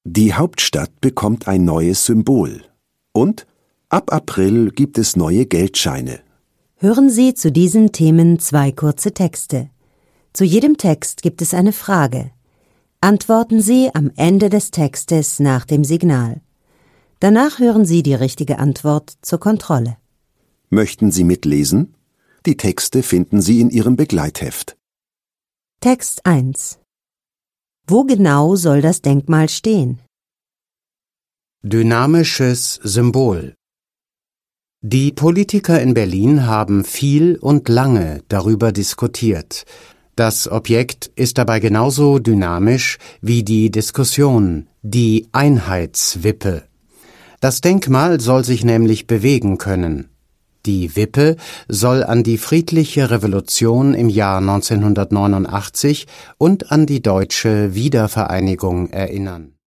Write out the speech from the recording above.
Die Hauptstadt bekommt ein neues Symbol. Und ab April gibt es neue Geldscheine. Hören Sie zu diesen Themen 2 kurze Texte. Zu jedem Text gibt es eine Frage. Antworten Sie am Ende des Textes nach dem Signal. Danach hören Sie die richtige Antwort zur Kontrolle. Möchten Sie mitlesen? Die Texte finden Sie in Ihrem Begleitheft. Text 1. Wo genau soll das Denkmal stehen? Dynamisches Symbol. Die Politiker in Berlin haben viel und lange darüber diskutiert. Das Objekt ist dabei genauso dynamisch wie die Diskussion, die Einheitswippe. Das Denkmal soll sich nämlich bewegen können. Die Wippe soll an die friedliche Revolution im Jahr 1989 und an die deutsche Wiedervereinigung erinnern.